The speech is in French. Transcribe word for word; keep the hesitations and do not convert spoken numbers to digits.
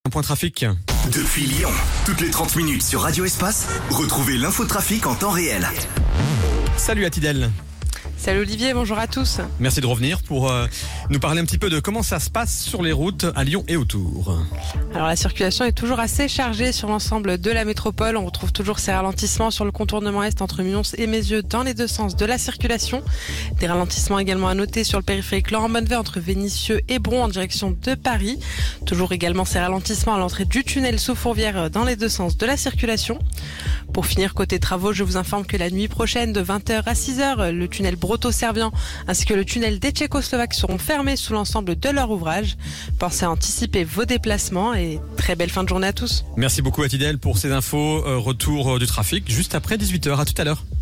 Un point trafic. Depuis Lyon, toutes les trente minutes sur Radio Espace, retrouvez l'infotrafic en temps réel. Salut Atidel. Salut Olivier, bonjour à tous. Merci de revenir pour euh, nous parler un petit peu de comment ça se passe sur les routes à Lyon et autour. Alors la circulation est toujours assez chargée sur l'ensemble de la métropole. On retrouve toujours ces ralentissements sur le contournement est entre Mions et Mézieux dans les deux sens de la circulation. Des ralentissements également à noter sur le périphérique Laurent Bonnevay entre Vénissieux et Bron en direction de Paris. Toujours également ces ralentissements à l'entrée du tunnel sous Fourvière dans les deux sens de la circulation. Pour finir, côté travaux, je vous informe que la nuit prochaine de vingt heures à six heures, le tunnel Broto-Servian ainsi que le tunnel des Tchécoslovaques seront fermés sous l'ensemble de leur ouvrage. Pensez à anticiper vos déplacements et très belle fin de journée à tous. Merci beaucoup Atidel pour ces infos. Euh, retour euh, du trafic juste après dix-huit heures. À tout à l'heure.